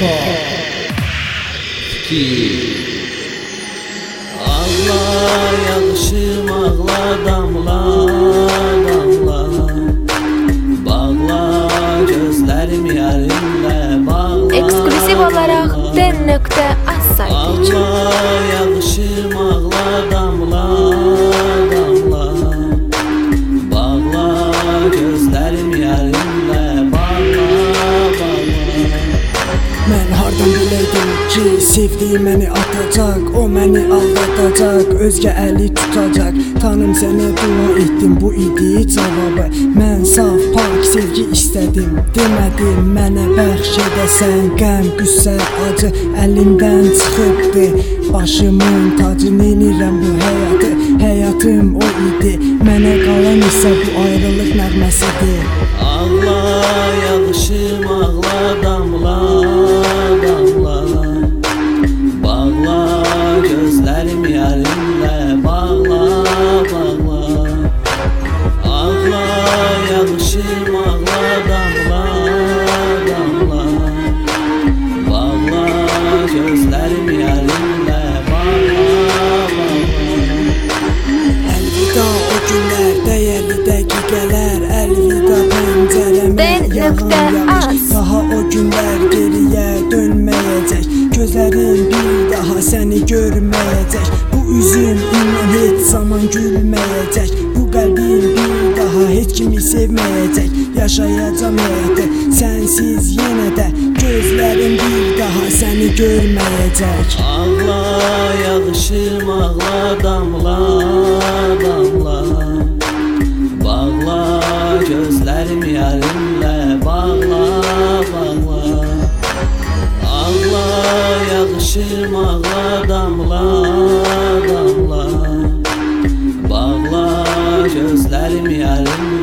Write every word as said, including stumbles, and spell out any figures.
Allah yağışım ağla damla damla, bağla gözlerim yarınla bağla. Ekskluziv olarak den nokta az saytıcı. Allah yağışım ağla damla damla, bağla gözlerim yarınla bağla bağla. Mən hardan biləydim ki, sevdiğim məni atacaq, o məni aldatacaq, özgə əli tutacaq. Tanım sənə dua etdim, bu idi cavabı. Mən saf, pak sevgi istədim, demədim mənə bəxş edəsən. Qəm, qüssə, acı əlimdən çıxıbdı, başımın tacı neynirəm bu həyatı. Həyatım o idi, mənə qalan isə bu ayrılıq nəğməsidir. Allah yağışım ağla damla damla, bağla gözlerim yarınla bağla bağla. Ağla yağışım ağla damla damla, bağla gözlerim yarınla bağla bağla. Əlvida o günlər, dəyərli dəqiqələr, əlvida pəncərəmə yağan yağış. Daha o günlər geriyə dönməyəcək, gözlərim bir daha səni görməyəcək. Bu üzüm inan heç zaman gülməyəcək, bu qəlbim bir daha heç kimi sevməyəcək. Yaşayacam həyatı sənsiz yenə də, gözlərim bir daha səni görməyəcək. Ağla yağışım ağla damla damla, bağla gözlerim yarınla bağla bağla. Ağla yağışım ağla damla damla, bağla gözlerim yarınla.